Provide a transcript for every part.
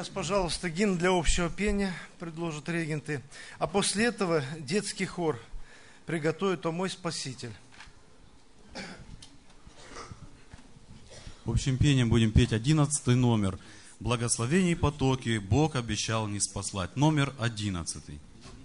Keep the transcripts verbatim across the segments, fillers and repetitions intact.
Сейчас, пожалуйста, гимн для общего пения предложат регенты, а после этого детский хор приготовит «О мой Спаситель». Общим пением будем петь одиннадцатый номер. «Благословений потоки Бог обещал не спаслать». Номер одиннадцатый.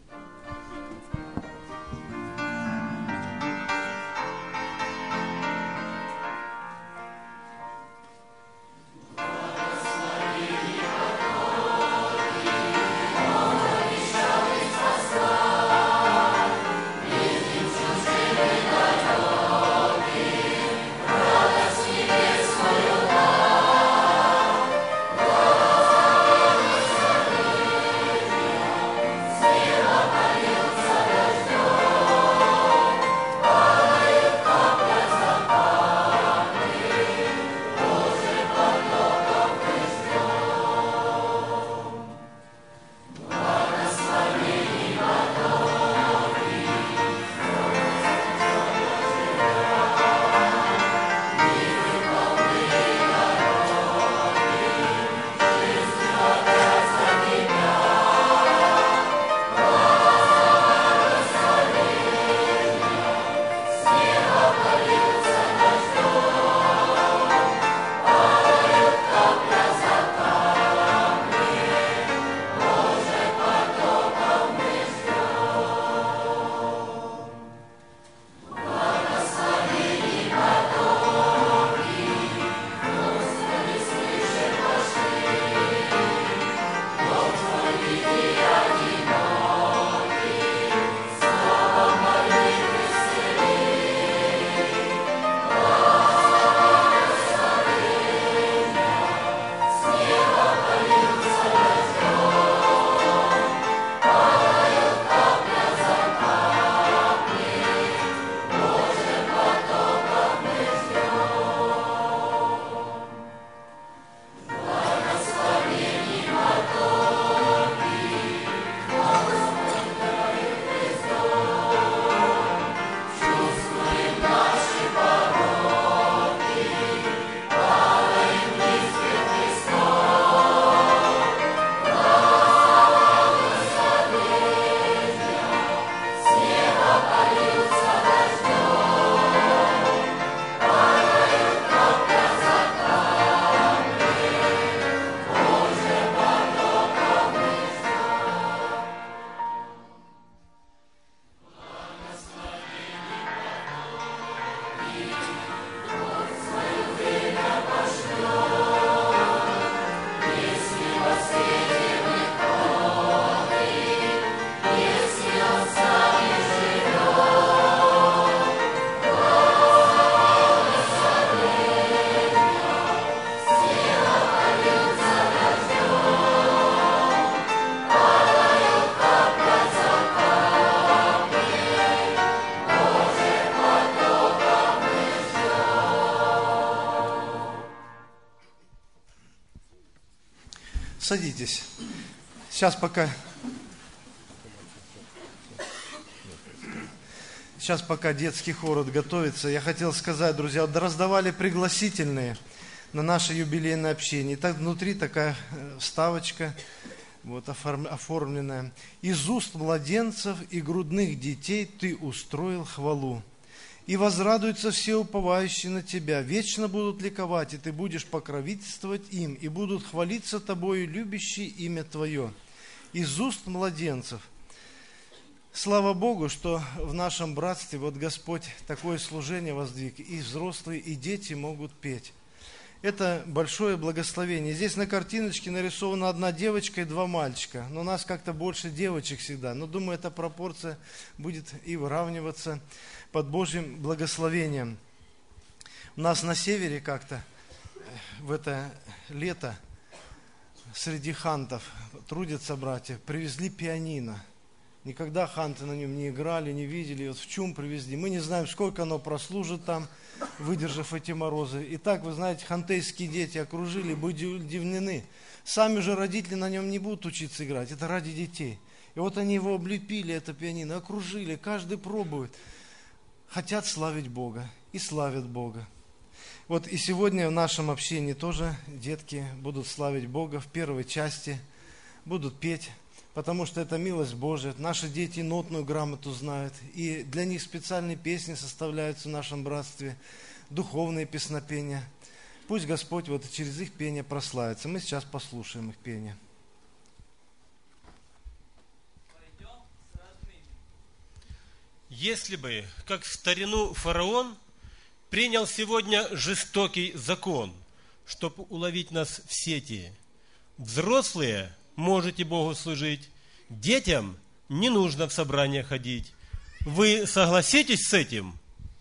Садитесь. Сейчас пока, сейчас пока детский хор готовится, я хотел сказать, друзья, вот раздавали пригласительные на наше юбилейное общение. И так внутри такая вставочка, вот оформленная. «Из уст младенцев и грудных детей ты устроил хвалу. И возрадуются все уповающие на Тебя, вечно будут ликовать, и Ты будешь покровительствовать им, и будут хвалиться Тобою, любящие имя Твое». Из уст младенцев. Слава Богу, что в нашем братстве вот Господь такое служение воздвиг, и взрослые, и дети могут петь. Это большое благословение. Здесь на картиночке нарисована одна девочка и два мальчика, но у нас как-то больше девочек всегда. Но думаю, эта пропорция будет и выравниваться под Божьим благословением. У нас на севере как-то в это лето среди хантов трудятся братья, привезли пианино. Никогда ханты на нем не играли, не видели. Вот в чум привезли. Мы не знаем, сколько оно прослужит там, выдержав эти морозы. И так, вы знаете, хантейские дети окружили, были удивлены. Сами же родители на нем не будут учиться играть. Это ради детей. И вот они его облепили, это пианино, окружили. Каждый пробует. Хотят славить Бога и славят Бога. Вот и сегодня в нашем общении тоже детки будут славить Бога в первой части, будут петь, потому что это милость Божия. Наши дети нотную грамоту знают, и для них специальные песни составляются в нашем братстве, духовные песнопения. Пусть Господь вот через их пение прославится. Мы сейчас послушаем их пение. Если бы, как в старину фараон, принял сегодня жестокий закон, чтобы уловить нас в сети, взрослые можете Богу служить, детям не нужно в собрание ходить. Вы согласитесь с этим?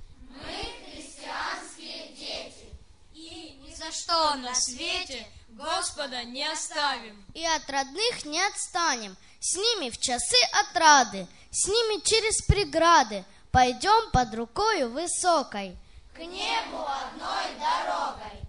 За что на свете Господа не оставим. И от родных не отстанем. С ними в часы отрады, с ними через преграды пойдем под рукою высокой, к небу одной дорогой.